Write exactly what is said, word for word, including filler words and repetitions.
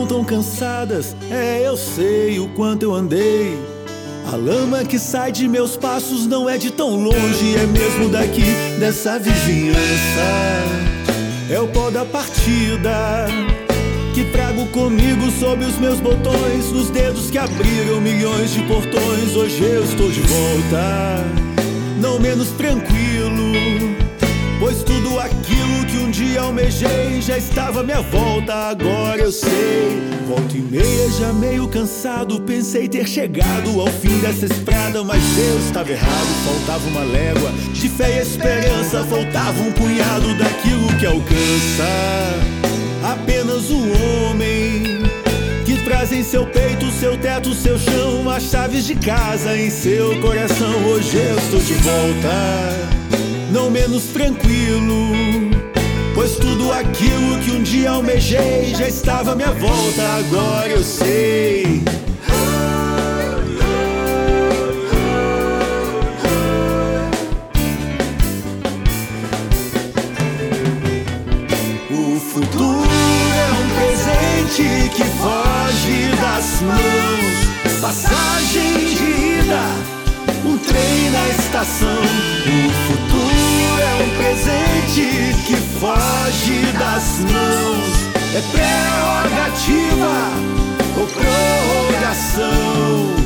estão tão cansadas. É, eu sei o quanto eu andei. A lama que sai de meus passos não é de tão longe, é mesmo daqui, dessa vizinhança. É o pó da partida que trago comigo sob os meus botões, nos dedos que abriram milhões de portões. Hoje eu estou de volta, não menos tranquilo, pois tudo aquilo que um dia almejei já estava à minha volta. Agora eu sei, volta e meia já meio cansado, pensei ter chegado ao fim dessa estrada, mas eu estava errado. Faltava uma légua de fé e esperança, faltava um punhado daquilo que alcança apenas o homem que traz em seu peito, seu teto, seu chão, as chaves de casa em seu coração. Hoje eu estou de volta, não menos tranquilo, pois tudo aquilo que um dia almejei já estava à minha volta. Agora eu sei. O futuro é um presente que foge das mãos, passagem de ida, um trem na estação. O futuro é um presente que foge das mãos, é prerrogativa ou prorrogação.